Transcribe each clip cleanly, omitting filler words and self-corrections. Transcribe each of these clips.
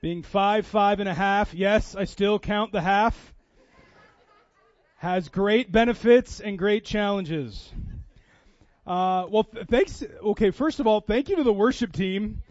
Being 5'5.5", yes, I still count the half, has great benefits and great challenges. Thanks. Okay, first of all, thank you to the worship team.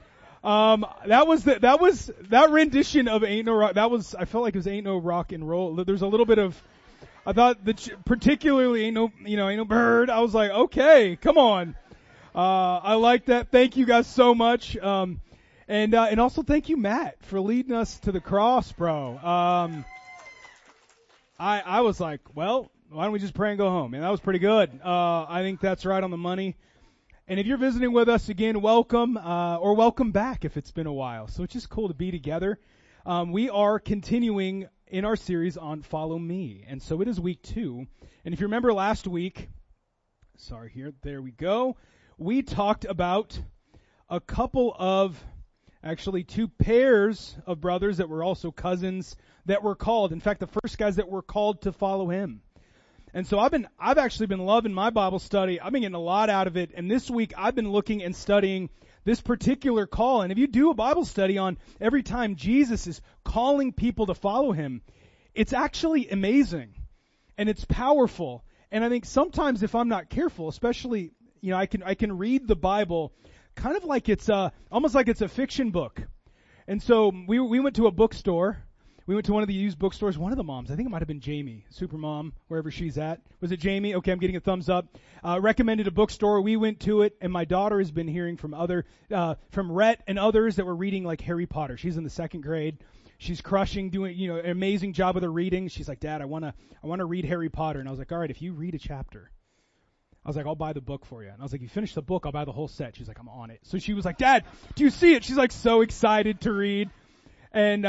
That rendition of Ain't No Rock, I felt like it was Ain't No Rock and Roll. There's a little bit of, I thought particularly Ain't No Bird. I was like, okay, come on. I like that. Thank you guys so much. And also thank you, Matt, for leading us to the cross, bro. I was like, well, why don't we just pray and go home? And that was pretty good. I think that's right on the money. And if you're visiting with us again, welcome, or welcome back if it's been a while. So it's just cool to be together. We are continuing in our series on Follow Me. And so it is week 2. And if you remember last week, there we go. We talked about a couple of, actually 2 pairs of brothers that were also cousins that were called. In fact, the first guys that were called to follow him. And so I've actually been loving my Bible study. I've been getting a lot out of it. And this week I've been looking and studying this particular call. And if you do a Bible study on every time Jesus is calling people to follow him, it's actually amazing. And it's powerful. And I think sometimes if I'm not careful, especially, I can read the Bible kind of like it's almost like it's a fiction book. And so we went to a bookstore. We went to one of the used bookstores. One of the moms, I think it might have been Jamie, Supermom, wherever she's at. Was it Jamie? Okay, I'm getting a thumbs up. Recommended a bookstore. We went to it, and my daughter has been hearing from from Rhett and others that were reading like Harry Potter. She's in the 2nd grade. She's crushing, doing an amazing job with her reading. She's like, Dad, I wanna read Harry Potter. And I was like, all right, if you read a chapter, I was like, I'll buy the book for you. And I was like, you finish the book, I'll buy the whole set. She's like, I'm on it. So she was like, Dad, do you see it? She's like so excited to read. And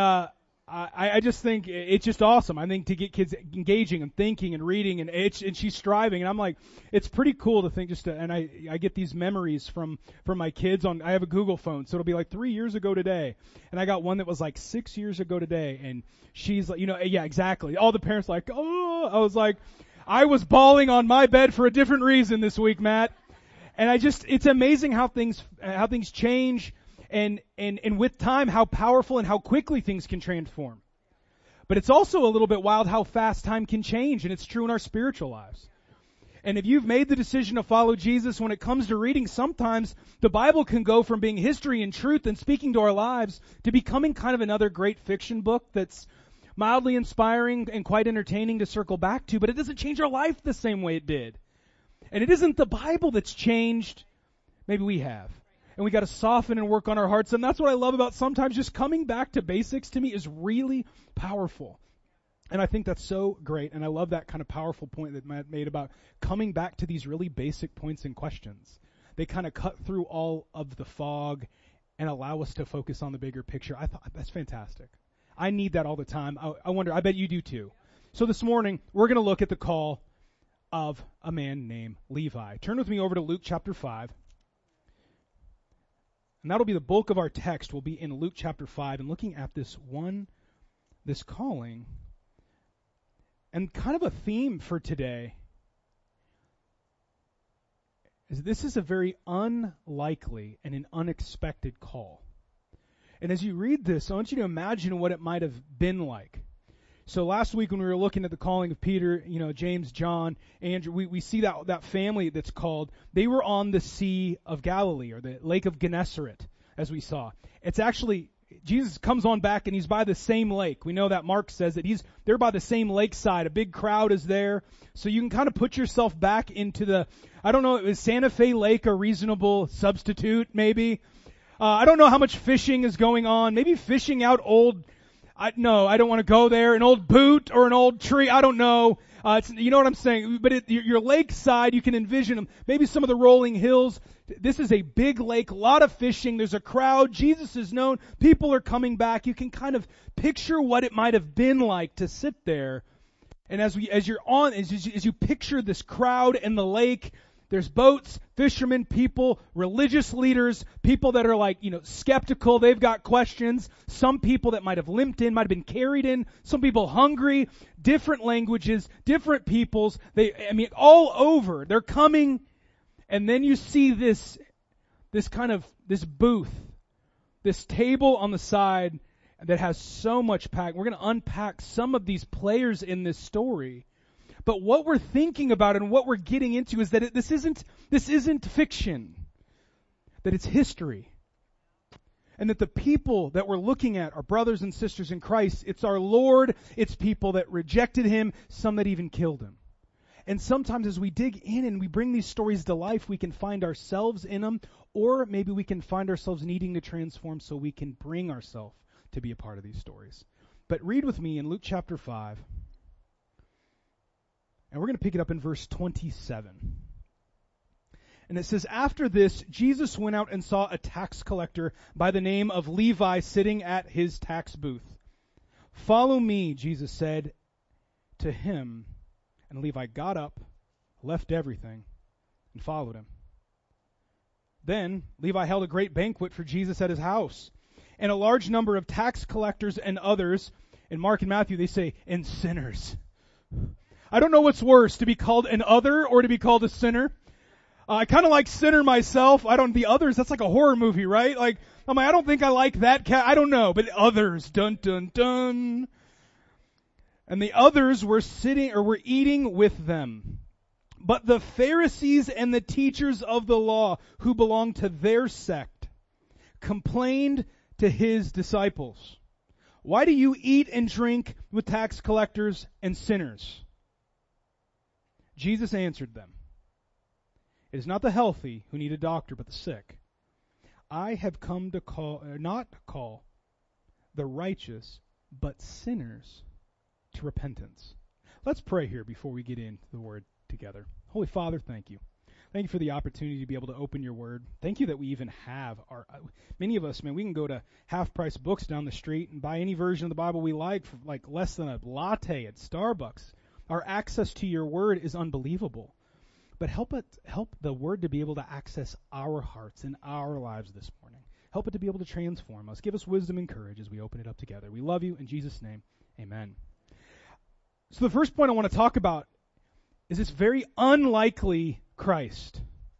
I just think it's just awesome. I think to get kids engaging and thinking and reading, and she's striving. And I'm like, it's pretty cool to think and I get these memories from my kids I have a Google phone, so it'll be like 3 years ago today. And I got one that was like 6 years ago today. And she's like, yeah, exactly. All the parents like, oh, I was like, I was bawling on my bed for a different reason this week, Matt. And it's amazing how things change and with time, how powerful and how quickly things can transform. But it's also a little bit wild how fast time can change, and it's true in our spiritual lives. And if you've made the decision to follow Jesus, when it comes to reading, sometimes the Bible can go from being history and truth and speaking to our lives to becoming kind of another great fiction book that's mildly inspiring and quite entertaining to circle back to, but it doesn't change our life the same way it did. And it isn't the Bible that's changed. Maybe we have. And we got to soften and work on our hearts. And that's what I love about sometimes just coming back to basics to me is really powerful. And I think that's so great. And I love that kind of powerful point that Matt made about coming back to these really basic points and questions. They kind of cut through all of the fog and allow us to focus on the bigger picture. I thought that's fantastic. I need that all the time. I wonder, I bet you do too. So this morning, we're going to look at the call of a man named Levi. Turn with me over to Luke chapter 5. And that'll be the bulk of our text. Will be in Luke chapter 5 and looking at this calling. And kind of a theme for today is this is a very unlikely and an unexpected call. And as you read this, I want you to imagine what it might have been like. So last week when we were looking at the calling of Peter, James, John, Andrew, we see that family that's called, they were on the Sea of Galilee, or the Lake of Gennesaret, as we saw. It's actually, Jesus comes on back and he's by the same lake. We know that Mark says that they're by the same lakeside. A big crowd is there. So you can kind of put yourself back into is Santa Fe Lake a reasonable substitute, maybe? I don't know how much fishing is going on. Maybe fishing out I don't want to go there. An old boot or an old tree. I don't know. You know what I'm saying? But your lakeside, you can envision them. Maybe some of the rolling hills. This is a big lake, a lot of fishing. There's a crowd. Jesus is known. People are coming back. You can kind of picture what it might have been like to sit there. And as you picture this crowd and the lake, there's boats, fishermen, people, religious leaders, people that are skeptical. They've got questions. Some people that might have limped in, might have been carried in. Some people hungry, different languages, different peoples. All over. They're coming. And then you see this booth, this table on the side. that has so much packed. We're going to unpack some of these players in this story. But what we're thinking about and what we're getting into is that this isn't fiction. That it's history. And that the people that we're looking at are brothers and sisters in Christ. It's our Lord. It's people that rejected Him. Some that even killed Him. And sometimes as we dig in and we bring these stories to life, we can find ourselves in them. Or maybe we can find ourselves needing to transform so we can bring ourselves to be a part of these stories. But read with me in Luke chapter 5. And we're going to pick it up in verse 27. And it says, after this, Jesus went out and saw a tax collector by the name of Levi sitting at his tax booth. Follow me, Jesus said to him. And Levi got up, left everything, and followed him. Then Levi held a great banquet for Jesus at his house. And a large number of tax collectors and others, in Mark and Matthew they say, and sinners. I don't know what's worse, to be called an other or to be called a sinner. I kind of like sinner myself. The others, that's like a horror movie, right? I don't think I like that cat. I don't know, but others, dun dun dun. And the others were eating with them. But the Pharisees and the teachers of the law who belonged to their sect complained to his disciples, why do you eat and drink with tax collectors and sinners? Jesus answered them, it is not the healthy who need a doctor, but the sick. I have come to not call the righteous, but sinners to repentance. Let's pray here before we get into the word together. Holy Father, thank you. Thank you for the opportunity to be able to open your word. Thank you that we even have many of us, man, we can go to half-price books down the street and buy any version of the Bible we like for like less than a latte at Starbucks. Our access to your word is unbelievable. But help the word to be able to access our hearts and our lives this morning. Help it to be able to transform us. Give us wisdom and courage as we open it up together. We love you. In Jesus' name, amen. So the first point I want to talk about is this very unlikely Christ.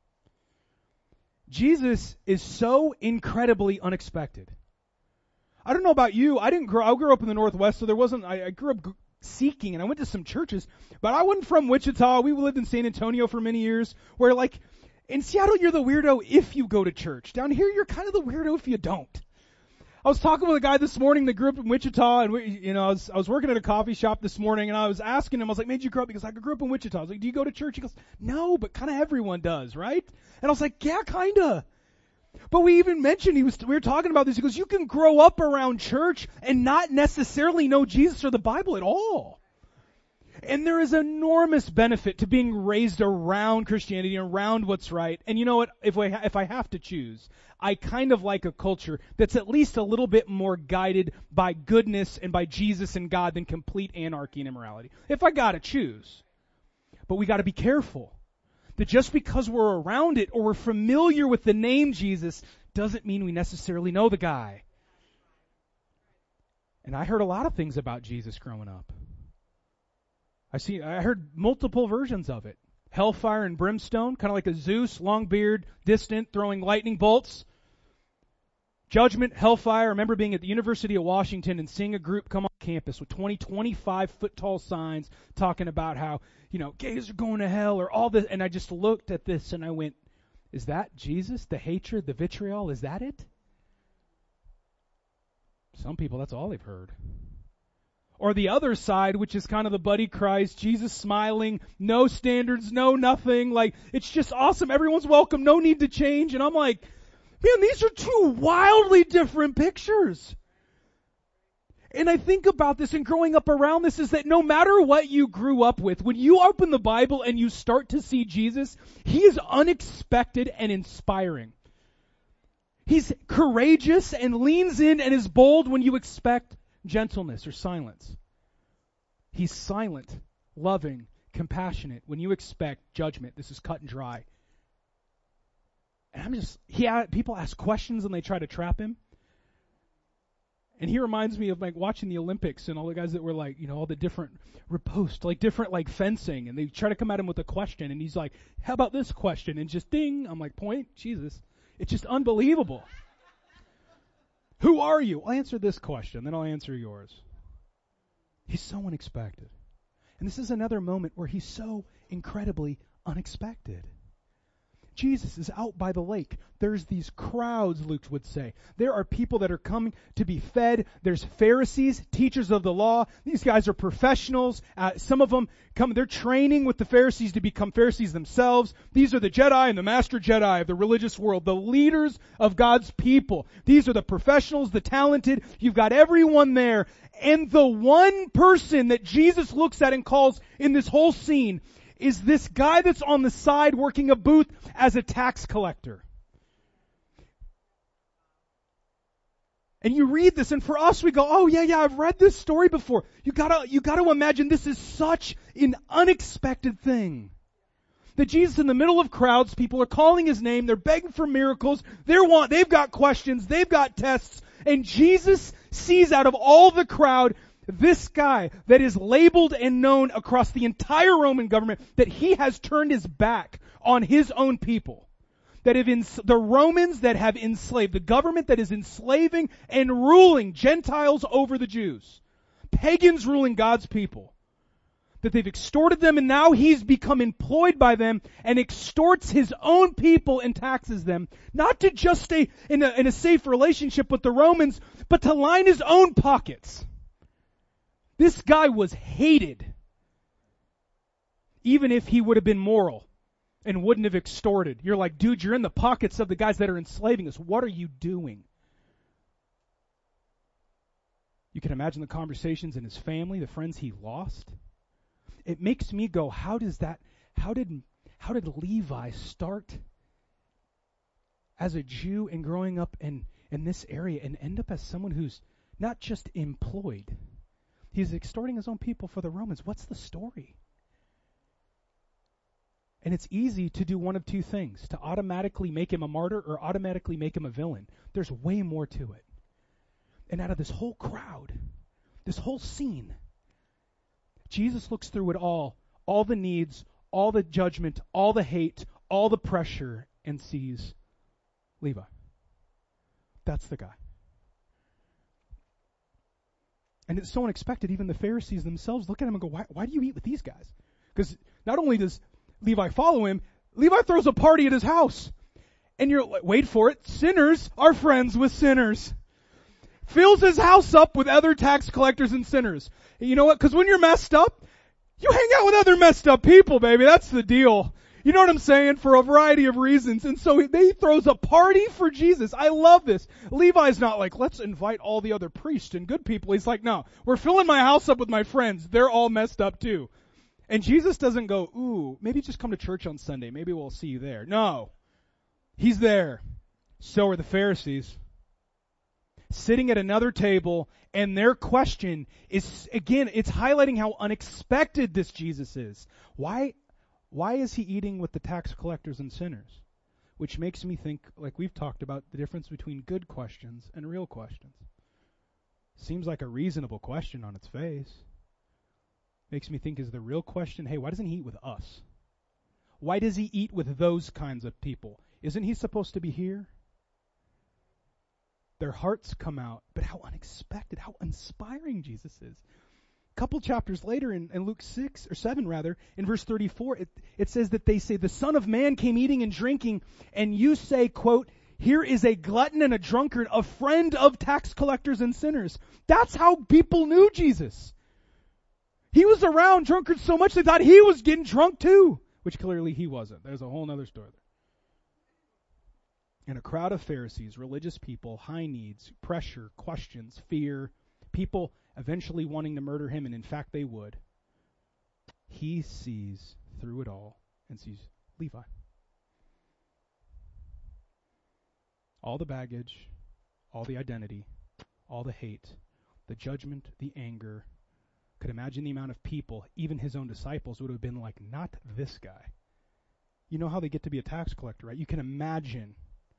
Jesus is so incredibly unexpected. I don't know about you. I grew up in the Northwest, so I grew up seeking, and I went to some churches, but I wasn't from Wichita. We lived in San Antonio for many years, where in Seattle, you're the weirdo if you go to church. Down here, you're kind of the weirdo if you don't. I was talking with a guy this morning that grew up in Wichita, and I was working at a coffee shop this morning, and I was asking him, I was like, "Made you grow up?" Because I grew up in Wichita. I was like, "Do you go to church?" He goes, "No, but kind of everyone does, right?" And I was like, "Yeah, kind of." But we even mentioned we were talking about this. He goes, "You can grow up around church and not necessarily know Jesus or the Bible at all." And there is enormous benefit to being raised around Christianity, around what's right. And you know what? If I have to choose, I kind of like a culture that's at least a little bit more guided by goodness and by Jesus and God than complete anarchy and immorality. If I gotta choose. But we gotta be careful that just because we're around it or we're familiar with the name Jesus doesn't mean we necessarily know the guy. And I heard a lot of things about Jesus growing up. I heard multiple versions of it. Hellfire and brimstone, kind of like a Zeus, long beard, distant, throwing lightning bolts. Judgment, hellfire. I remember being at the University of Washington and seeing a group come on campus with 25-foot tall signs talking about how, gays are going to hell or all this. And I just looked at this and I went, is that Jesus? The hatred, the vitriol, is that it? Some people, that's all they've heard. Or the other side, which is kind of the buddy Christ, Jesus smiling, no standards, no nothing. It's just awesome. Everyone's welcome. No need to change. And I'm like, man, these are two wildly different pictures. And I think about this and growing up around this is that no matter what you grew up with, when you open the Bible and you start to see Jesus, He is unexpected and inspiring. He's courageous and leans in and is bold when you expect gentleness or silence. He's silent, loving, compassionate when you expect judgment. This is cut and dry. And people ask questions and they try to trap Him. And he reminds me of watching the Olympics and all the guys that were all the different riposte, different fencing, and they try to come at him with a question and he's like, how about this question? And just ding, I'm like, point, Jesus. It's just unbelievable. Who are you? I'll answer this question, then I'll answer yours. He's so unexpected. And this is another moment where he's so incredibly unexpected. Jesus is out by the lake. There's these crowds, Luke would say. There are people that are coming to be fed. There's Pharisees, teachers of the law. These guys are professionals. Some of them they're training with the Pharisees to become Pharisees themselves. These are the Jedi and the master Jedi of the religious world, the leaders of God's people. These are the professionals, the talented. You've got everyone there. And the one person that Jesus looks at and calls in this whole scene is this guy that's on the side working a booth as a tax collector. And you read this, and for us we go, oh yeah, I've read this story before. You gotta imagine this is such an unexpected thing. That Jesus in the middle of crowds, people are calling his name, they're begging for miracles, they've got questions, they've got tests, and Jesus sees out of all the crowd this guy that is labeled and known across the entire Roman government that he has turned his back on his own people. That if the Romans that have enslaved, the government that is enslaving and ruling Gentiles over the Jews, pagans ruling God's people, that they've extorted them and now he's become employed by them and extorts his own people and taxes them, not to just stay in a safe relationship with the Romans, but to line his own pockets. This guy was hated, even if he would have been moral and wouldn't have extorted. You're like, dude, you're in the pockets of the guys that are enslaving us. What are you doing? You can imagine the conversations in his family, the friends he lost. It makes me go, how did Levi start as a Jew and growing up in this area and end up as someone who's not just employed? He's extorting his own people for the Romans. What's the story? And it's easy to do one of two things, to automatically make him a martyr or automatically make him a villain. There's way more to it. And out of this whole crowd, this whole scene, Jesus looks through it all the needs, all the judgment, all the hate, all the pressure, and sees Levi. That's the guy. And it's so unexpected, even the Pharisees themselves look at him and go, why do you eat with these guys? Because not only does Levi follow him, Levi throws a party at his house. And you're like, wait for it, sinners are friends with sinners. Fills his house up with other tax collectors and sinners. You know what? Because when you're messed up, you hang out with other messed up people, baby. That's the deal. You know what I'm saying? For a variety of reasons. And so he throws a party for Jesus. I love this. Levi's not like, let's invite all the other priests and good people. He's like, no, we're filling my house up with my friends. They're all messed up too. And Jesus doesn't go, ooh, maybe just come to church on Sunday. Maybe we'll see you there. No. He's there. So are the Pharisees. Sitting at another table, and their question is, again, it's highlighting how unexpected this Jesus is. Why is he eating with the tax collectors and sinners? Which makes me think, like we've talked about, the difference between good questions and real questions. Seems like a reasonable question on its face. Makes me think, is the real question, hey, why doesn't he eat with us? Why does he eat with those kinds of people? Isn't he supposed to be here? Their hearts come out, but how unexpected, how inspiring Jesus is. A couple chapters later in Luke 6, or 7 rather, in verse 34, it says that they say, the Son of Man came eating and drinking, and you say, quote, here is a glutton and a drunkard, a friend of tax collectors and sinners. That's how people knew Jesus. He was around drunkards so much they thought he was getting drunk too, which clearly he wasn't. There's a whole other story there. And a crowd of Pharisees, religious people, high needs, pressure, questions, fear, people eventually wanting to murder him, and in fact they would. He sees through it all and sees Levi. All the baggage, all the identity, all the hate, the judgment, the anger. Could imagine the amount of people, even his own disciples would have been like, not this guy. You know how they get to be a tax collector, right? You can imagine.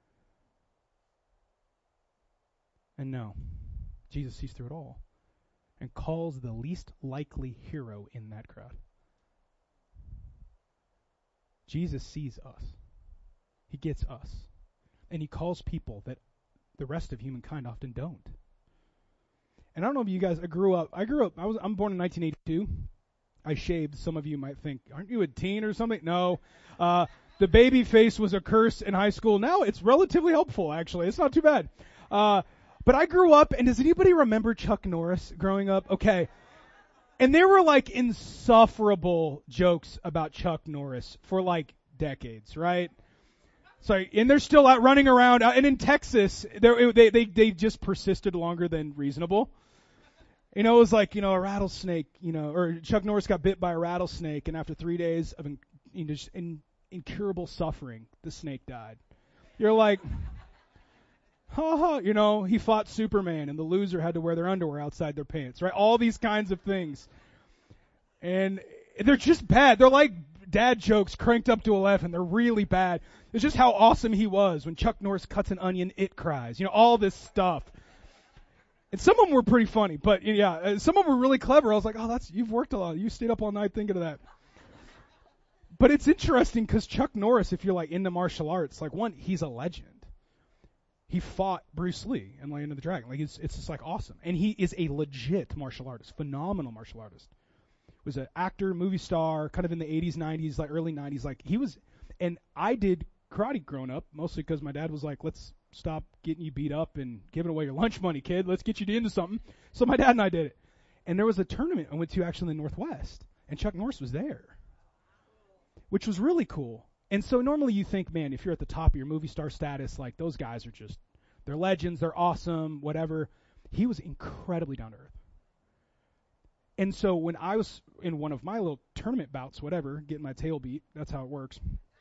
And no, Jesus sees through it all and calls the least likely hero in that crowd. Jesus sees us. He gets us. And he calls people that the rest of humankind often don't. And I don't know if you guys, I'm born in 1982. I shaved. Some of you might think, aren't you a teen or something? No. The baby face was a curse in high school. Now it's relatively helpful, actually. It's not too bad. But I grew up, and does anybody remember Chuck Norris growing up? Okay. And there were like insufferable jokes about Chuck Norris for like decades, right? So, and they're still out running around. And in Texas, they just persisted longer than reasonable. It was like, a rattlesnake, or Chuck Norris got bit by a rattlesnake, and after 3 days of incurable suffering, the snake died. You're like, he fought Superman, and the loser had to wear their underwear outside their pants, right? All these kinds of things. And they're just bad. They're like dad jokes cranked up to 11. They're really bad. It's just how awesome he was. When Chuck Norris cuts an onion, it cries. All this stuff. And some of them were pretty funny, but yeah, some of them were really clever. I was like, you've worked a lot. You stayed up all night thinking of that. But it's interesting because Chuck Norris, if you're like into martial arts, like one, he's a legend. He fought Bruce Lee in Land of the Dragon. Like it's just like awesome. And he is a legit martial artist, phenomenal martial artist. Was an actor, movie star, kind of in the 80s, 90s, like early 90s. Like he was, and I did karate growing up, mostly because my dad was like, let's stop getting you beat up and giving away your lunch money, kid. Let's get you into something. So my dad and I did it. And there was a tournament I went to actually in the Northwest, and Chuck Norris was there, which was really cool. And so normally you think, man, if you're at the top of your movie star status, like those guys are just, they're legends, they're awesome, whatever. He was incredibly down to earth. And so when I was in one of my little tournament bouts, whatever, getting my tail beat, that's how it works.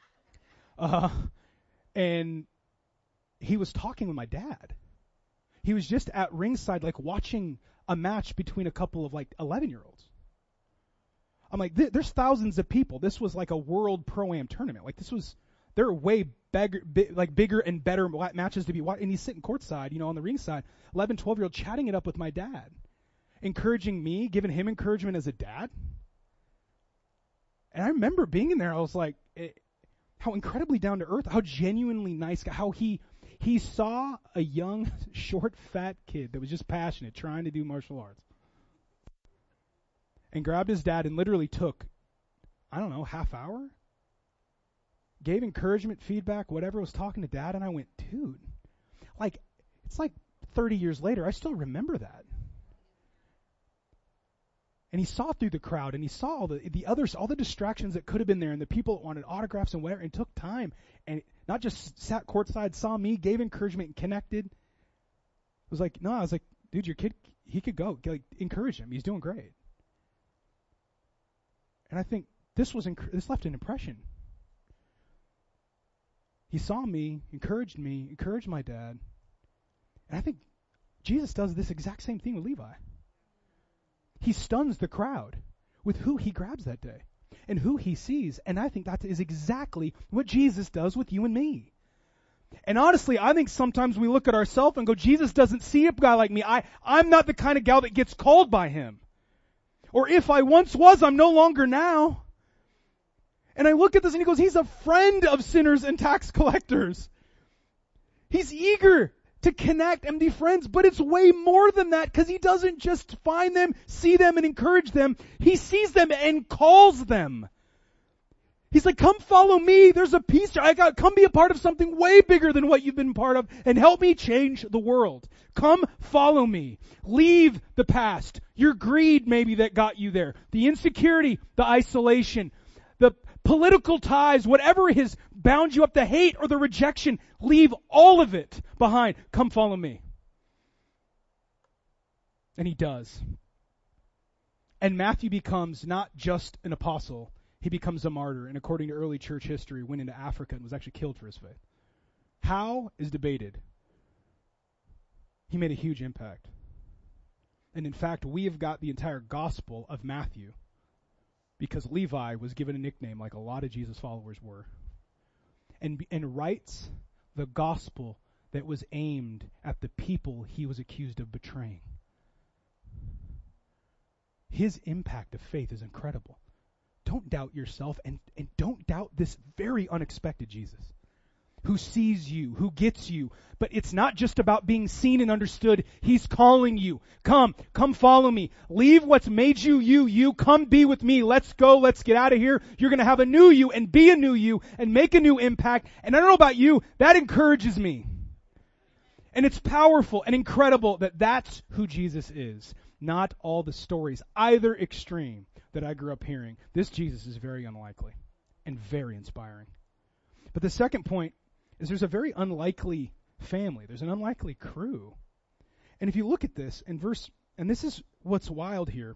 And he was talking with my dad. He was just at ringside, like watching a match between a couple of like 11-year-olds. I'm like, there's thousands of people. This was like a world pro-am tournament. Like there are way bigger and better matches to be watched. And he's sitting courtside, on the ringside, 11, 12-year-old chatting it up with my dad, encouraging me, giving him encouragement as a dad. And I remember being in there. I was like, how incredibly down to earth, how genuinely nice guy, how he saw a young, short, fat kid that was just passionate, trying to do martial arts, and grabbed his dad and literally took, I don't know, half hour, gave encouragement, feedback, whatever, was talking to dad, and I went, dude, like, it's like 30 years later, I still remember that. And he saw through the crowd, and he saw all the others, all the distractions that could have been there, and the people that wanted autographs and whatever, and took time, and not just sat courtside, saw me, gave encouragement, and connected. It was like, no, I was like, dude, your kid, he could go. Like, encourage him. He's doing great. And I think this left an impression. He saw me, encouraged my dad. And I think Jesus does this exact same thing with Levi. He stuns the crowd with who he grabs that day and who he sees. And I think that is exactly what Jesus does with you and me. And honestly, I think sometimes we look at ourselves and go, Jesus doesn't see a guy like me. I'm not the kind of gal that gets called by him. Or if I once was, I'm no longer now. And I look at this and he goes, he's a friend of sinners and tax collectors. He's eager to connect and be friends, but it's way more than that, because he doesn't just find them, see them, and encourage them. He sees them and calls them. He's like, come follow me. There's a piece. Come be a part of something way bigger than what you've been part of, and help me change the world. Come follow me. Leave the past. Your greed maybe that got you there. The insecurity, the isolation, the political ties, whatever has bound you up, the hate or the rejection, leave all of it behind. Come follow me. And he does. And Matthew becomes not just an apostle, he becomes a martyr, and according to early church history, went into Africa and was actually killed for his faith. How is debated. He made a huge impact. And in fact, we have got the entire gospel of Matthew because Levi was given a nickname like a lot of Jesus followers were. And writes the gospel that was aimed at the people he was accused of betraying. His impact of faith is incredible. Don't doubt yourself, and don't doubt this very unexpected Jesus. who sees you, who gets you. But it's not just about being seen and understood. He's calling you. Come follow me. Leave what's made you, you. Come be with me. Let's go. Let's get out of here. You're going to have a new you and be a new you and make a new impact. And I don't know about you, that encourages me. And it's powerful and incredible that that's who Jesus is. Not all the stories, either extreme, that I grew up hearing. This Jesus is very unlikely and very inspiring. But the second point is there's a very unlikely family. There's an unlikely crew. And if you look at this in verse, and this is what's wild here,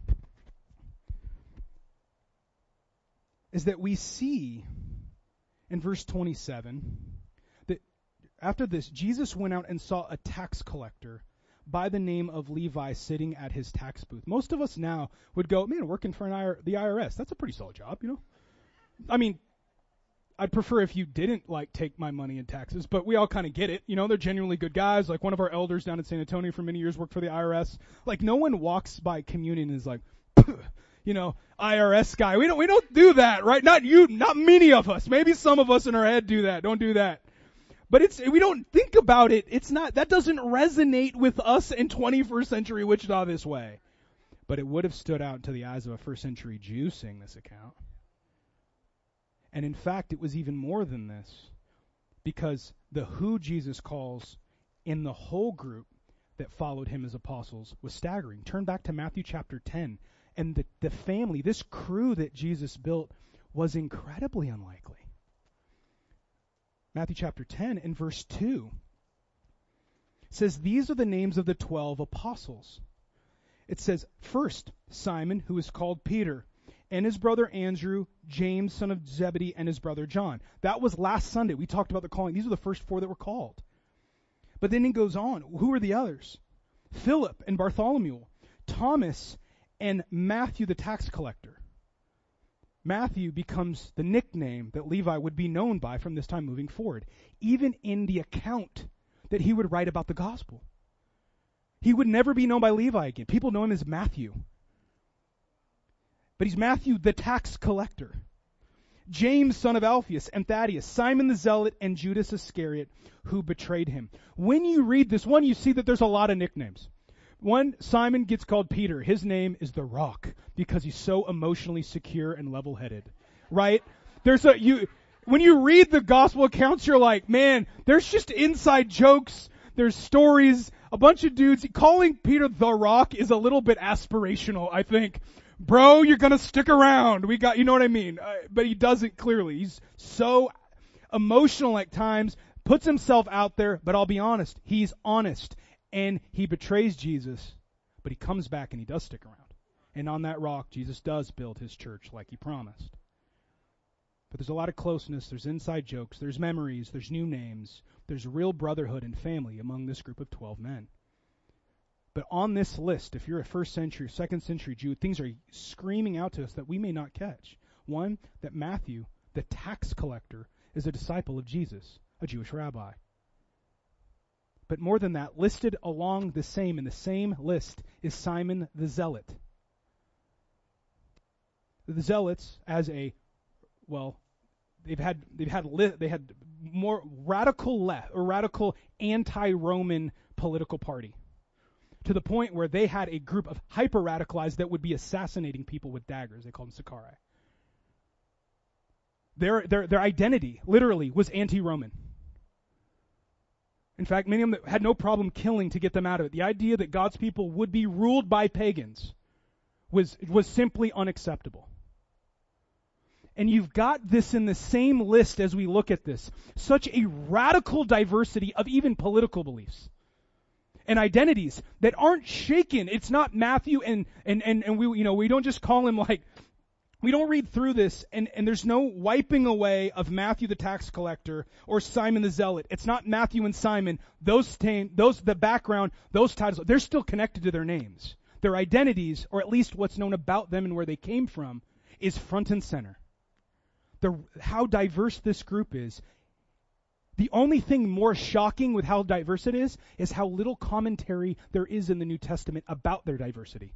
is that we see in verse 27 that after this, Jesus went out and saw a tax collector by the name of Levi sitting at his tax booth. Most of us now would go, man, working for the IRS, that's a pretty solid job, you know? I mean, I'd prefer if you didn't, take my money in taxes, but we all kind of get it. You know, they're genuinely good guys. Like, one of our elders down in San Antonio for many years worked for the IRS. Like, no one walks by communion and is like, you know, IRS guy. We don't do that, right? Not you, not many of us. Maybe some of us in our head do that. Don't do that. But we don't think about it. That doesn't resonate with us in 21st century Wichita this way. But it would have stood out to the eyes of a first century Jew seeing this account. And in fact, it was even more than this, because the who Jesus calls in the whole group that followed him as apostles was staggering. Turn back to Matthew chapter 10, and the family, this crew that Jesus built, was incredibly unlikely. Matthew chapter 10 and verse 2 says, these are the names of the 12 apostles. It says, first, Simon, who is called Peter, and his brother Andrew, James, son of Zebedee, and his brother John. That was last Sunday. We talked about the calling. These are the first 4 that were called. But then he goes on. Who are the others? Philip and Bartholomew, Thomas, and Matthew the tax collector. Matthew becomes the nickname that Levi would be known by from this time moving forward, even in the account that he would write about the gospel. He would never be known by Levi again. People know him as Matthew. But he's Matthew the tax collector. James, son of Alphaeus, and Thaddeus, Simon the Zealot, and Judas Iscariot, who betrayed him. When you read this one, you see that there's a lot of nicknames. One, Simon gets called Peter. His name is the Rock because he's so emotionally secure and level-headed, right? When you read the gospel accounts, you're like, man, there's just inside jokes. There's stories. A bunch of dudes. Calling Peter the Rock is a little bit aspirational, I think. Bro, you're gonna stick around. You know what I mean? But he doesn't clearly. He's so emotional at times, puts himself out there, but I'll be honest, he's honest. And he betrays Jesus, but he comes back and he does stick around. And on that rock, Jesus does build his church like he promised. But there's a lot of closeness, there's inside jokes, there's memories, there's new names, there's real brotherhood and family among this group of 12 men. But on this list, if you're a first century, second century Jew, things are screaming out to us that we may not catch. One, that Matthew, the tax collector, is a disciple of Jesus, a Jewish rabbi. But more than that, listed along the same, in the same list, is Simon the Zealot. The Zealots, they had more radical left or radical anti-Roman political party, to the point where they had a group of hyper-radicalized that would be assassinating people with daggers. They called them Sicarii. Their identity, literally, was anti-Roman. In fact, many of them had no problem killing to get them out of it. The idea that God's people would be ruled by pagans was simply unacceptable. And you've got this in the same list as we look at this. Such a radical diversity of even political beliefs and identities that aren't shaken. It's not Matthew and we don't just call him we don't read through this and there's no wiping away of Matthew the tax collector or Simon the Zealot. It's not Matthew and Simon. The background, those titles, they're still connected to their names. Their identities, or at least what's known about them and where they came from, is front and center. How diverse this group is. The only thing more shocking with how diverse it is how little commentary there is in the New Testament about their diversity.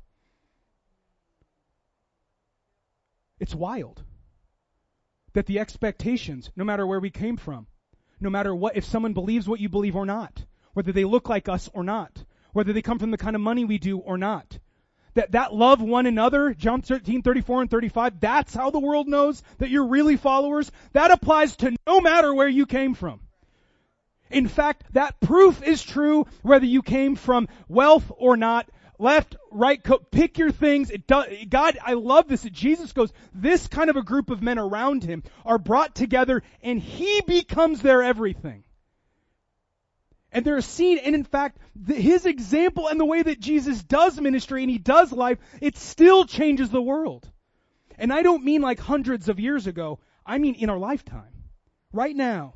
It's wild that the expectations, no matter where we came from, no matter what, if someone believes what you believe or not, whether they look like us or not, whether they come from the kind of money we do or not. That love one another, John 13:34 and 35, that's how the world knows that you're really followers. That applies to no matter where you came from. In fact, that proof is true whether you came from wealth or not, left, right, pick your things. God, I love this. Jesus goes, this kind of a group of men around him are brought together and he becomes their everything. And they're seen, and in fact, his example and the way that Jesus does ministry and he does life, it still changes the world. And I don't mean like hundreds of years ago. I mean in our lifetime. Right now.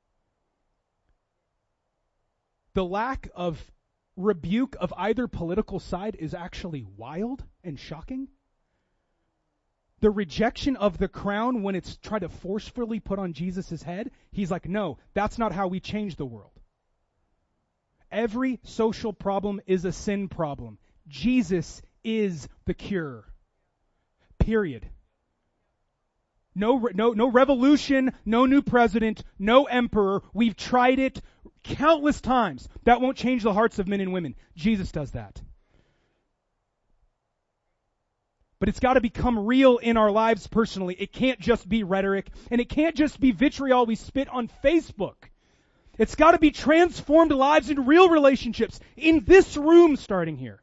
The lack of rebuke of either political side is actually wild and shocking. The rejection of the crown when it's tried to forcefully put on Jesus' head, he's like, no, that's not how we change the world. Every social problem is a sin problem. Jesus is the cure. Period. No revolution, no new president, no emperor. We've tried it countless times. That won't change the hearts of men and women. Jesus does that. But it's got to become real in our lives personally. It can't just be rhetoric, and it can't just be vitriol we spit on Facebook. It's got to be transformed lives and real relationships in this room starting here.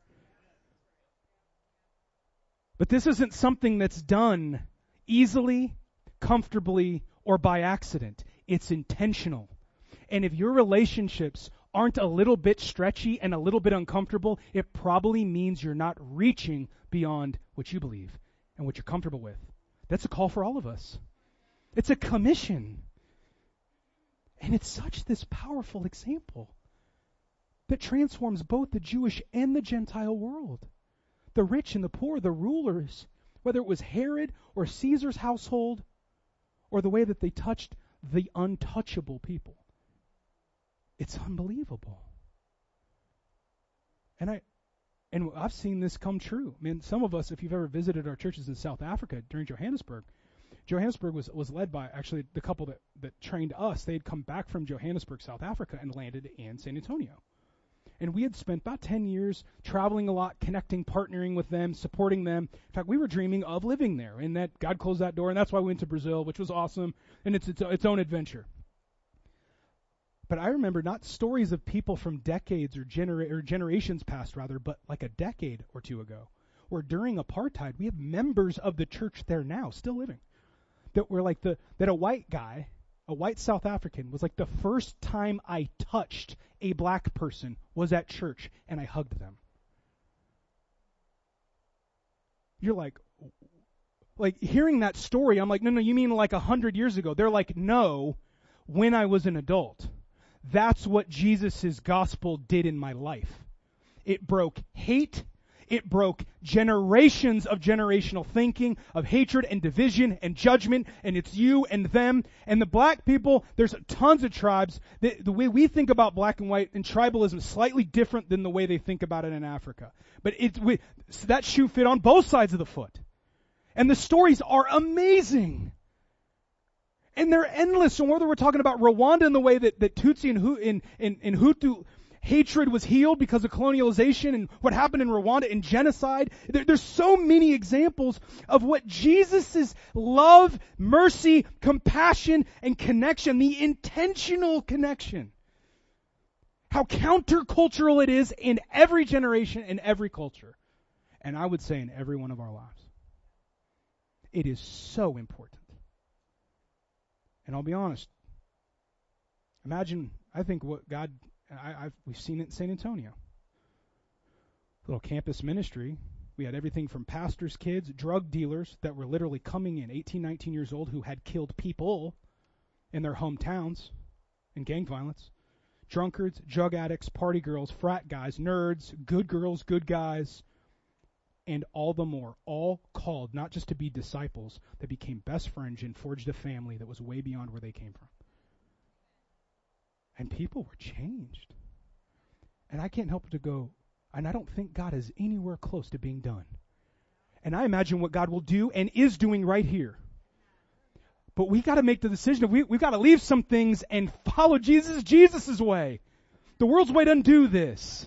But this isn't something that's done easily, comfortably, or by accident. It's intentional. And if your relationships aren't a little bit stretchy and a little bit uncomfortable, it probably means you're not reaching beyond what you believe and what you're comfortable with. That's a call for all of us. It's a commission. And it's such this powerful example that transforms both the Jewish and the Gentile world. The rich and the poor, the rulers, whether it was Herod or Caesar's household, or the way that they touched the untouchable people. It's unbelievable. And I've seen this come true. I mean, some of us, if you've ever visited our churches in South Africa during Johannesburg was led by actually the couple that trained us. They had come back from Johannesburg, South Africa, and landed in San Antonio. And we had spent about 10 years traveling a lot, connecting, partnering with them, supporting them. In fact, we were dreaming of living there, and that God closed that door, and that's why we went to Brazil, which was awesome, and it's its own adventure. But I remember not stories of people from decades or generations past, rather, but like a decade or two ago, where during apartheid, we have members of the church there now, still living, that were like that a white guy, a white South African, was like the first time I touched a black person was at church, and I hugged them. You're like hearing that story, I'm like, no, you mean like 100 years ago? They're like, no, when I was an adult. That's what Jesus' gospel did in my life. It broke hate. It broke generations of generational thinking, of hatred and division and judgment, and it's you and them. And the black people, there's tons of tribes. The way we think about black and white and tribalism is slightly different than the way they think about it in Africa. But so that shoe fit on both sides of the foot. And the stories are amazing. And they're endless. And whether we're talking about Rwanda and the way that Tutsi and Hutu hatred was healed because of colonialization and what happened in Rwanda and genocide. There's so many examples of what Jesus' love, mercy, compassion, and connection, the intentional connection. How countercultural it is in every generation and every culture. And I would say in every one of our lives. It is so important. And I'll be honest. Imagine, I think what God... we've seen it in San Antonio. Little campus ministry. We had everything from pastors' kids, drug dealers that were literally coming in, 18, 19 years old, who had killed people in their hometowns in gang violence. Drunkards, drug addicts, party girls, frat guys, nerds, good girls, good guys, and all the more. All called not just to be disciples, that became best friends and forged a family that was way beyond where they came from. And people were changed. And I can't help but to go, and I don't think God is anywhere close to being done. And I imagine what God will do and is doing right here. But we got to make the decision. We've got to leave some things and follow Jesus' way. The world's way doesn't do this.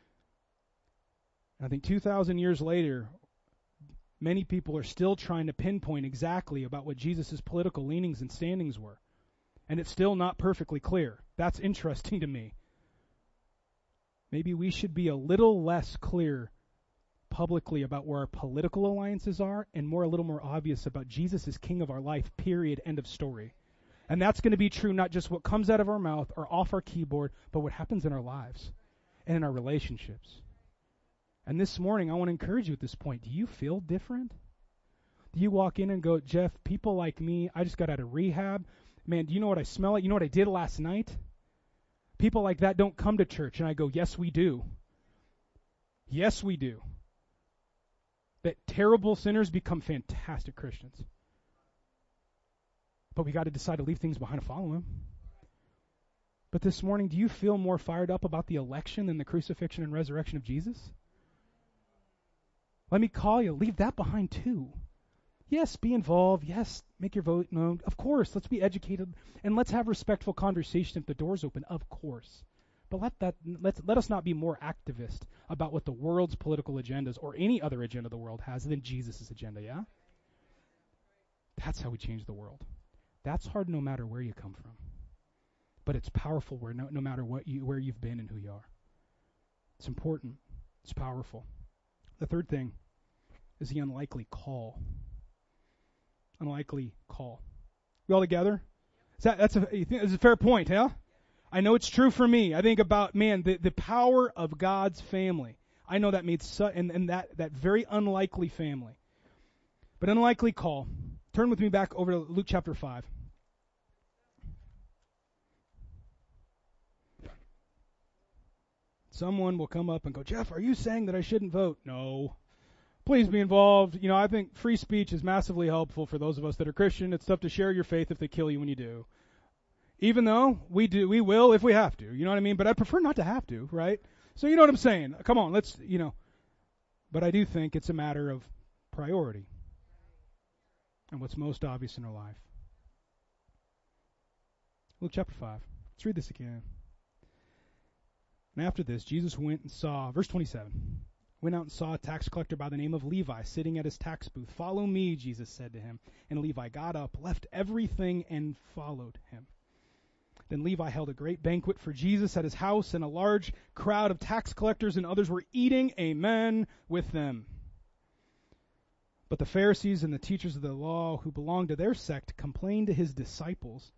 I think 2,000 years later, many people are still trying to pinpoint exactly about what Jesus' political leanings and standings were. And it's still not perfectly clear. That's interesting to me. Maybe we should be a little less clear publicly about where our political alliances are and a little more obvious about Jesus as King of our life, period, end of story. And that's going to be true not just what comes out of our mouth or off our keyboard, but what happens in our lives and in our relationships. And this morning, I want to encourage you at this point. Do you feel different? Do you walk in and go, Jeff, people like me, I just got out of rehab. Man, do you know what I smell like? You know what I did last night? People like that don't come to church. And I go, yes, we do. Yes, we do. That terrible sinners become fantastic Christians. But we got to decide to leave things behind and follow Him. But this morning, do you feel more fired up about the election than the crucifixion and resurrection of Jesus? Let me call you. Leave that behind too. Yes, be involved. Yes, make your vote known. Of course, let's be educated and let's have respectful conversation if the door's open. Of course. But let us not be more activist about what the world's political agendas or any other agenda the world has than Jesus' agenda, yeah? That's how we change the world. That's hard no matter where you come from. But it's powerful no matter where you've been and who you are. It's important. It's powerful. The third thing is the unlikely call. Unlikely call. We all together? That's a fair point, huh? I know it's true for me. I think about, the power of God's family. I know that made and that very unlikely family. But unlikely call. Turn with me back over to Luke chapter 5. Someone will come up and go, Jeff, are you saying that I shouldn't vote? No. Please be involved. I think free speech is massively helpful for those of us that are Christian. It's tough to share your faith if they kill you when you do. Even though we will if we have to. You know what I mean? But I prefer not to have to, right? So you know what I'm saying. Come on, But I do think it's a matter of priority and what's most obvious in our life. Luke chapter 5. Let's read this again. And after this, Jesus went and saw, verse 27, went out and saw a tax collector by the name of Levi sitting at his tax booth. Follow me, Jesus said to him. And Levi got up, left everything, and followed him. Then Levi held a great banquet for Jesus at his house, and a large crowd of tax collectors and others were eating, amen, with them. But the Pharisees and the teachers of the law who belonged to their sect complained to his disciples,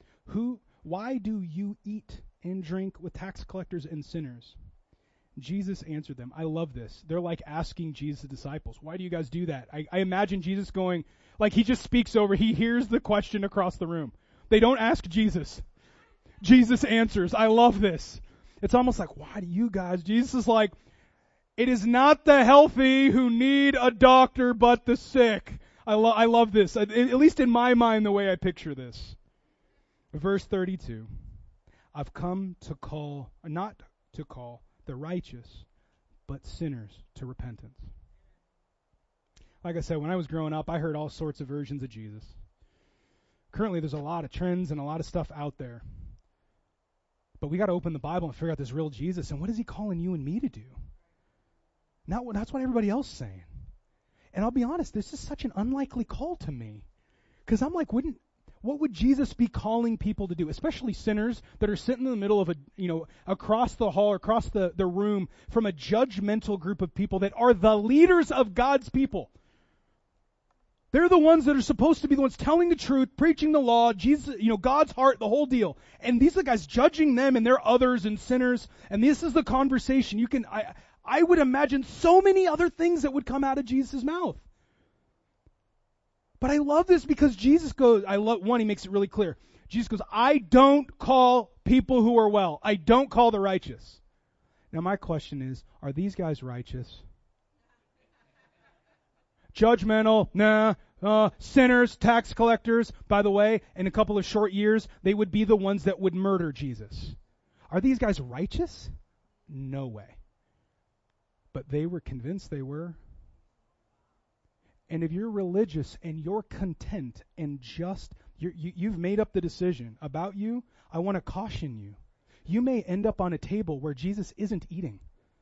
why do you eat and drink with tax collectors and sinners? Jesus answered them. I love this. They're like asking Jesus' disciples, why do you guys do that? I imagine Jesus going, like he just speaks over, he hears the question across the room. They don't ask Jesus. Jesus answers. I love this. It's almost like, why do you guys? Jesus is like, it is not the healthy who need a doctor, but the sick. I love this. At least in my mind, the way I picture this. Verse 32. I've come not to call the righteous, but sinners to repentance. Like I said, when I was growing up, I heard all sorts of versions of Jesus. Currently, there's a lot of trends and a lot of stuff out there. But we got to open the Bible and figure out this real Jesus. And what is he calling you and me to do? That's what everybody else is saying. And I'll be honest, this is such an unlikely call to me. Because I'm like, what would Jesus be calling people to do? Especially sinners that are sitting in the middle of across the hall, across the room from a judgmental group of people that are the leaders of God's people. They're the ones that are supposed to be the ones telling the truth, preaching the law, Jesus, God's heart, the whole deal. And these are the guys judging them and they're others and sinners. And this is the conversation. I would imagine so many other things that would come out of Jesus' mouth. But I love this because Jesus goes, he makes it really clear. Jesus goes, I don't call people who are well. I don't call the righteous. Now my question is, are these guys righteous? Judgmental, nah. Sinners, tax collectors. By the way, in a couple of short years, they would be the ones that would murder Jesus. Are these guys righteous? No way. But they were convinced they were. And if you're religious and you're content and just, You've made up the decision. About you, I want to caution you. You may end up on a table where Jesus isn't eating.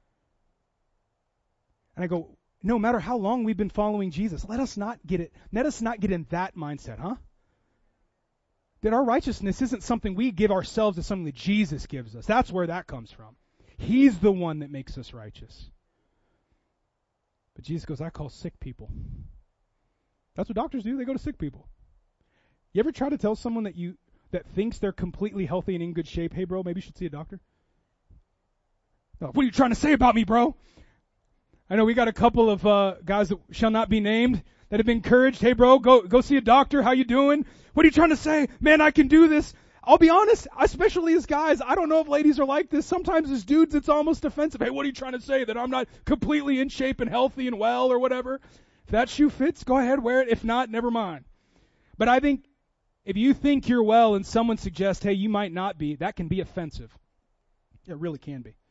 And I go, no matter how long we've been following Jesus, let us not get in that mindset, huh? That our righteousness isn't something we give ourselves, it's something that Jesus gives us. That's where that comes from. He's the one that makes us righteous. But Jesus goes, I call sick people. That's what doctors do. They go to sick people. You ever try to tell someone that thinks they're completely healthy and in good shape, hey bro, maybe you should see a doctor? No, what are you trying to say about me, bro? I know we got a couple of guys that shall not be named that have been encouraged. Hey, bro, go see a doctor. How you doing? What are you trying to say? Man, I can do this. I'll be honest, especially as guys, I don't know if ladies are like this. Sometimes as dudes, it's almost offensive. Hey, what are you trying to say? That I'm not completely in shape and healthy and well or whatever? If that shoe fits, go ahead, wear it. If not, never mind. But I think if you think you're well and someone suggests, hey, you might not be, that can be offensive. It really can be.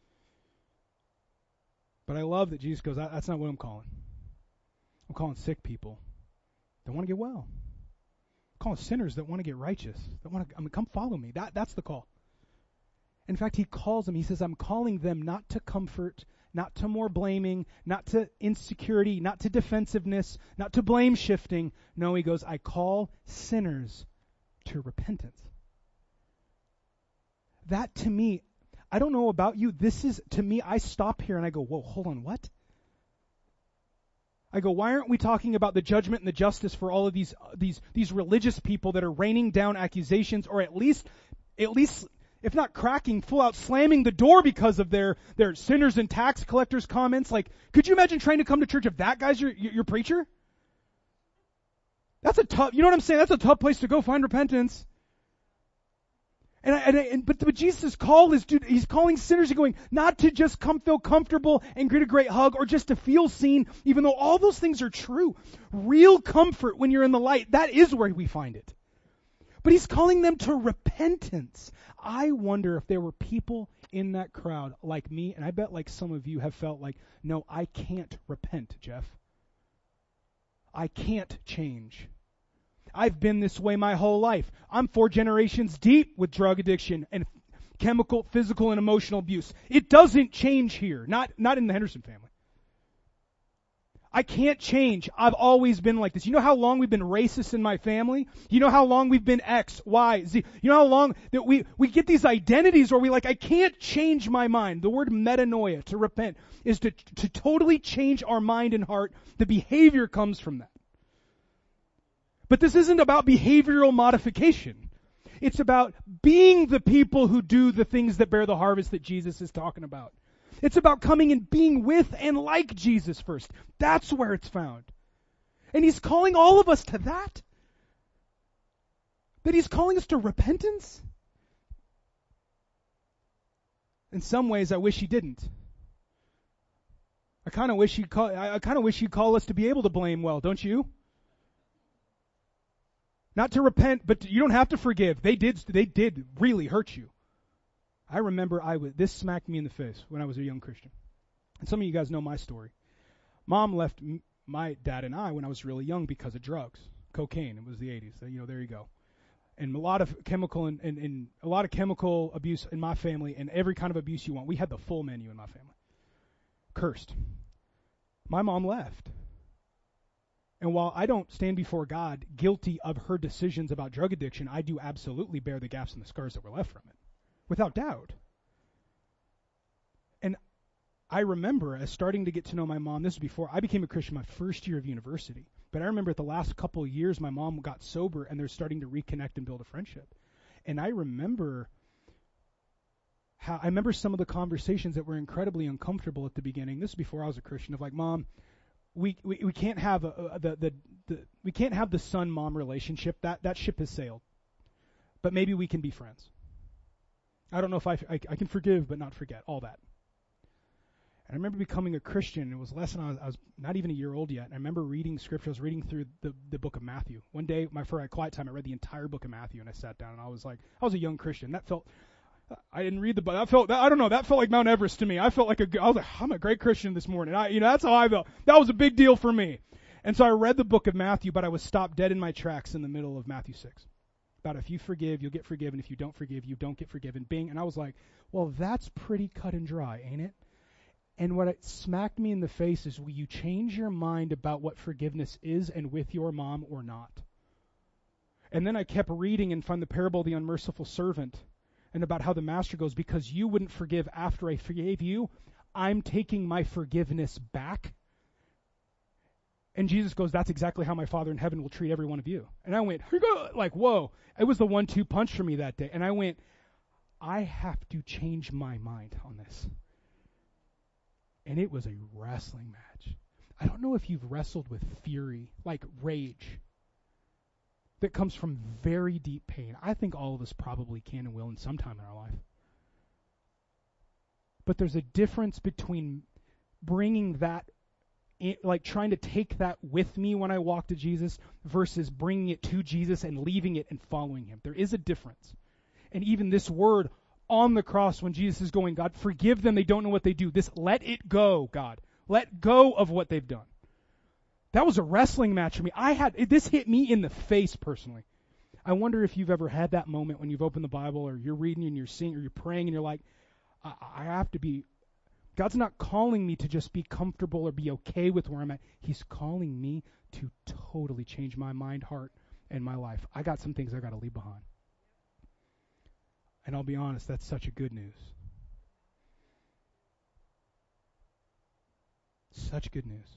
But I love that Jesus goes, that's not what I'm calling. I'm calling sick people that want to get well. I'm calling sinners that want to get righteous. That want to come follow me. That's the call. In fact, he calls them. He says, I'm calling them not to comfort, not to more blaming, not to insecurity, not to defensiveness, not to blame shifting. No, he goes, I call sinners to repentance. That to me, I don't know about you, this is, to me, I stop here and I go, whoa, hold on, what? I go, why aren't we talking about the judgment and the justice for all of these religious people that are raining down accusations, or at least, if not cracking, full out slamming the door because of their sinners and tax collectors comments? Like, could you imagine trying to come to church if that guy's your preacher? That's a tough, you know what I'm saying? That's a tough place to go find repentance. But Jesus' call is, dude, he's calling sinners and going, not to just feel comfortable and get a great hug or just to feel seen, even though all those things are true. Real comfort when you're in the light, that is where we find it. But he's calling them to repentance. I wonder if there were people in that crowd like me, and I bet like some of you have felt like, no, I can't repent, Jeff. I can't change. I've been this way my whole life. I'm 4 generations deep with drug addiction and chemical, physical, and emotional abuse. It doesn't change here. Not in the Henderson family. I can't change. I've always been like this. You know how long we've been racist in my family? You know how long we've been X, Y, Z? You know how long that we get these identities where I can't change my mind. The word metanoia, to repent, is to totally change our mind and heart. The behavior comes from that. But this isn't about behavioral modification. It's about being the people who do the things that bear the harvest that Jesus is talking about. It's about coming and being with and like Jesus first. That's where it's found. And he's calling all of us to that. That he's calling us to repentance. In some ways, I wish he didn't. I kind of wish he'd call us to be able to blame well, don't you? Not to repent, but you don't have to forgive. They did really hurt you. I remember this smacked me in the face when I was a young Christian. And some of you guys know my story. Mom left my dad and I when I was really young because of drugs. Cocaine. It was the 80s. There you go. And a lot of chemical and a lot of chemical abuse in my family, and every kind of abuse you want. We had the full menu in my family. Cursed. My mom left. And while I don't stand before God guilty of her decisions about drug addiction, I do absolutely bear the gaps and the scars that were left from it. Without doubt. And I remember as starting to get to know my mom, this was before I became a Christian my first year of university. But I remember at the last couple of years, my mom got sober and they're starting to reconnect and build a friendship. And I remember some of the conversations that were incredibly uncomfortable at the beginning. This is before I was a Christian, of like, Mom, we can't have we can't have the son-mom relationship. That ship has sailed. But maybe we can be friends. I don't know if I can forgive but not forget, all that. And I remember becoming a Christian. It was less than I was not even a year old yet. And I remember reading scripture. I was reading through the book of Matthew. One day, for a quiet time, I read the entire book of Matthew, and I sat down, and I was a young Christian. I didn't read the book. That felt like Mount Everest to me. I felt like I'm a great Christian this morning. That's how I felt. That was a big deal for me. And so I read the book of Matthew, but I was stopped dead in my tracks in the middle of Matthew 6. about if you forgive, you'll get forgiven. If you don't forgive, you don't get forgiven. Bing. And I was like, well, that's pretty cut and dry, ain't it? And what it smacked me in the face is, will you change your mind about what forgiveness is and with your mom or not? And then I kept reading and found the parable of the unmerciful servant and about how the master goes, because you wouldn't forgive after I forgave you, I'm taking my forgiveness back. And Jesus goes, that's exactly how my Father in heaven will treat every one of you. And I went, like, whoa. It was the 1-2 punch for me that day. And I went, I have to change my mind on this. And it was a wrestling match. I don't know if you've wrestled with fury, like rage, that comes from very deep pain. I think all of us probably can and will in some time in our life. But there's a difference between bringing that, like trying to take that with me when I walk to Jesus, versus bringing it to Jesus and leaving it and following him. There is a difference. And even this word on the cross, when Jesus is going, God, forgive them, they don't know what they do. This, let it go, God. Let go of what they've done. That was a wrestling match for me. This hit me in the face personally. I wonder if you've ever had that moment when you've opened the Bible, or you're reading and you're seeing, or you're praying and you're like, I have to be, God's not calling me to just be comfortable or be okay with where I'm at. He's calling me to totally change my mind, heart, and my life. I got some things I got to leave behind. And I'll be honest, that's such a good news. Such good news.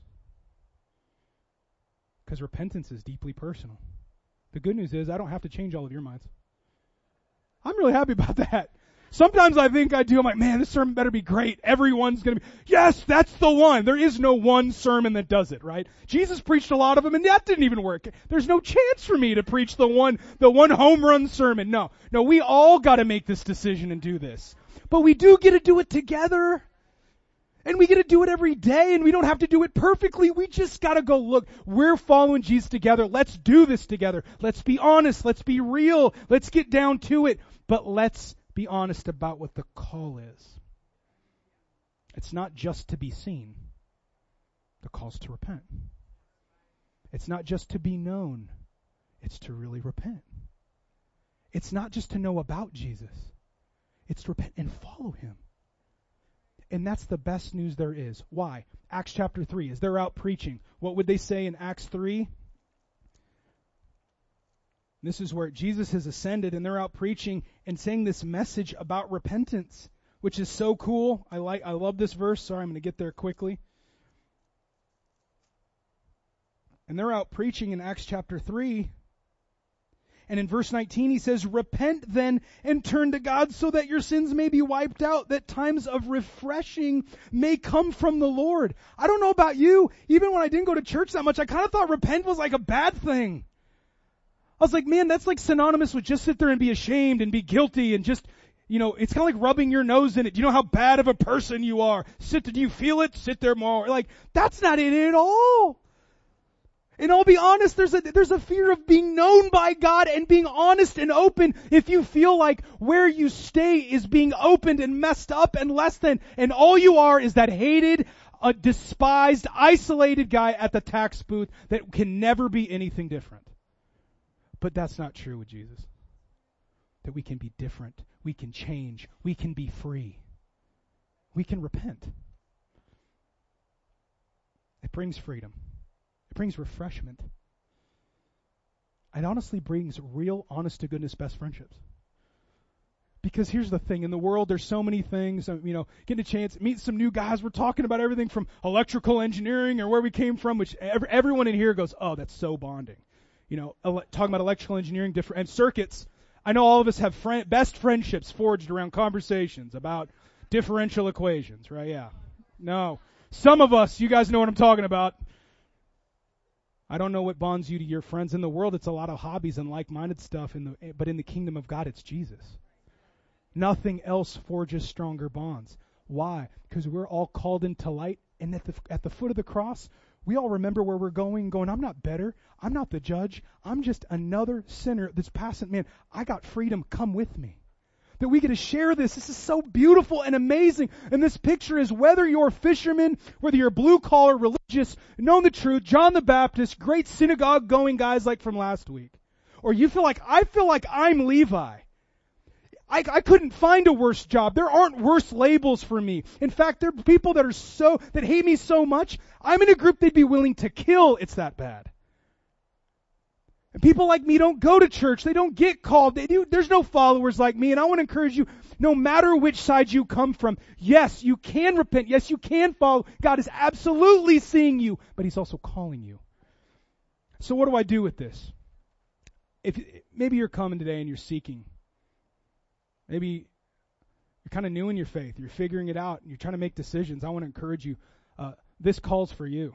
Because repentance is deeply personal. The good news is I don't have to change all of your minds. I'm really happy about that. Sometimes I think I do. I'm like, man, this sermon better be great. Everyone's going to be, yes, that's the one. There is no one sermon that does it, right? Jesus preached a lot of them, and that didn't even work. There's no chance for me to preach the one home run sermon. No, we all got to make this decision and do this. But we do get to do it together. And we get to do it every day, and we don't have to do it perfectly. We just got to go, look, we're following Jesus together. Let's do this together. Let's be honest. Let's be real. Let's get down to it. But let's be honest about what the call is. It's not just to be seen. The call's to repent. It's not just to be known. It's to really repent. It's not just to know about Jesus. It's to repent and follow him. And that's the best news there is. Why? Acts chapter 3, as they're out preaching, what would they say in Acts 3? This is where Jesus has ascended, and they're out preaching and saying this message about repentance, which is so cool. I love this verse. Sorry, I'm going to get there quickly. And they're out preaching in Acts chapter 3. And in verse 19 he says, repent then and turn to God so that your sins may be wiped out, that times of refreshing may come from the Lord. I don't know about you. Even when I didn't go to church that much, I kind of thought repent was like a bad thing. I was like, man, that's like synonymous with just sit there and be ashamed and be guilty and just, it's kind of like rubbing your nose in it. Do you know how bad of a person you are? Do you feel it? Sit there more. Like, that's not it at all. And I'll be honest, there's a fear of being known by God and being honest and open. If you feel like where you stay is being opened and messed up and less than, and all you are is that hated, despised, isolated guy at the tax booth that can never be anything different. But that's not true with Jesus. That we can be different. We can change. We can be free. We can repent. It brings freedom. It brings refreshment. It honestly brings real, honest-to-goodness best friendships. Because here's the thing. In the world, there's so many things. Getting a chance to meet some new guys. We're talking about everything from electrical engineering or where we came from, which everyone in here goes, oh, that's so bonding. Talking about electrical engineering and circuits. I know all of us have best friendships forged around conversations about differential equations, right? Yeah. No. Some of us, you guys know what I'm talking about. I don't know what bonds you to your friends. In the world, it's a lot of hobbies and like-minded stuff, but in the kingdom of God, it's Jesus. Nothing else forges stronger bonds. Why? Because we're all called into light, and at the foot of the cross, we all remember where we're going, I'm not better. I'm not the judge. I'm just another sinner that's passing. Man, I got freedom. Come with me. That we get to share this. This is so beautiful and amazing. And this picture is whether you're a fisherman, whether you're blue-collar, religious, known the truth, John the Baptist, great synagogue-going guys like from last week, or you feel like I'm Levi. I couldn't find a worse job. There aren't worse labels for me. In fact, there are people that hate me so much, I'm in a group they'd be willing to kill. It's that bad. And people like me don't go to church. They don't get called. There's no followers like me. And I want to encourage you, no matter which side you come from, yes, you can repent. Yes, you can follow. God is absolutely seeing you, but He's also calling you. So what do I do with this? If maybe you're coming today and you're seeking. Maybe you're kind of new in your faith. You're figuring it out. And you're trying to make decisions. I want to encourage you. This call's for you.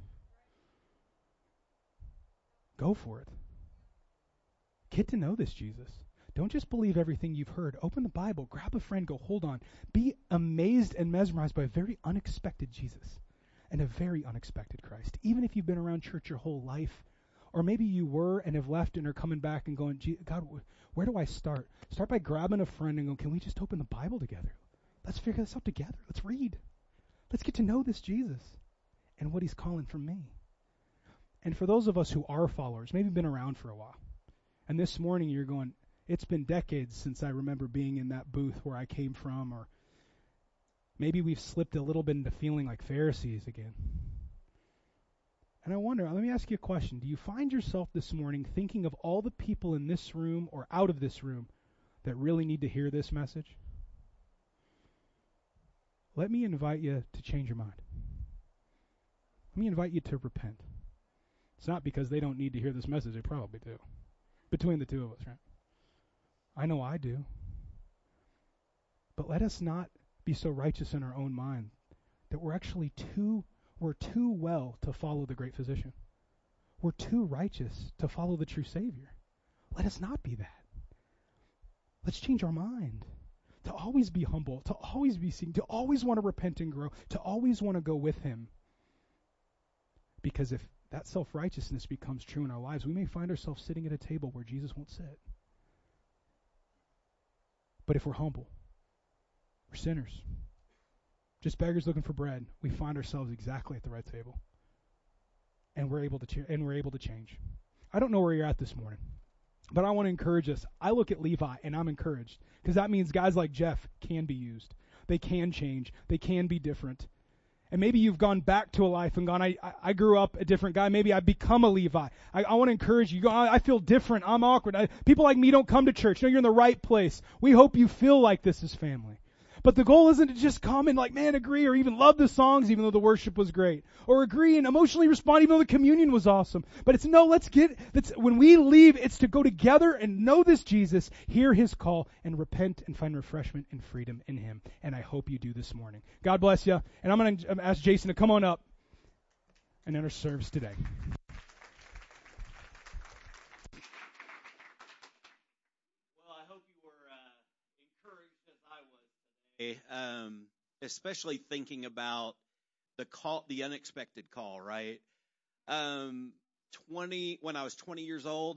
Go for it. Get to know this Jesus. Don't just believe everything you've heard. Open the Bible. Grab a friend. Go, hold on. Be amazed and mesmerized by a very unexpected Jesus and a very unexpected Christ. Even if you've been around church your whole life, or maybe you were and have left and are coming back and going, God, where do I start? Start by grabbing a friend and going, can we just open the Bible together? Let's figure this out together. Let's read. Let's get to know this Jesus and what He's calling from me. And for those of us who are followers, maybe been around for a while, and this morning you're going, it's been decades since I remember being in that booth where I came from, or maybe we've slipped a little bit into feeling like Pharisees again. And I wonder, let me ask you a question. Do you find yourself this morning thinking of all the people in this room or out of this room that really need to hear this message? Let me invite you to change your mind. Let me invite you to repent. It's not because they don't need to hear this message. They probably do. Between the two of us, right? I know I do. But let us not be so righteous in our own mind that we're too well to follow the great physician. We're too righteous to follow the true Savior. Let us not be that. Let's change our mind. To always be humble, to always be seeking, to always want to repent and grow, to always want to go with Him. Because if that self-righteousness becomes true in our lives, we may find ourselves sitting at a table where Jesus won't sit. But if we're humble, we're sinners, just beggars looking for bread, we find ourselves exactly at the right table. And we're able to change. I don't know where you're at this morning, but I want to encourage us. I look at Levi and I'm encouraged because that means guys like Jeff can be used. They can change. They can be different. And maybe you've gone back to a life and gone, I grew up a different guy. Maybe I've become a Levi. I want to encourage you. I feel different. I'm awkward. People like me don't come to church. No, you're in the right place. We hope you feel like this is family. But the goal isn't to just come and agree or even love the songs even though the worship was great. Or agree and emotionally respond even though the communion was awesome. But it's when we leave, it's to go together and know this Jesus, hear His call, and repent and find refreshment and freedom in Him. And I hope you do this morning. God bless you. And I'm going to ask Jason to come on up and enter service today. Especially thinking about the unexpected call, right? When I was 20 years old,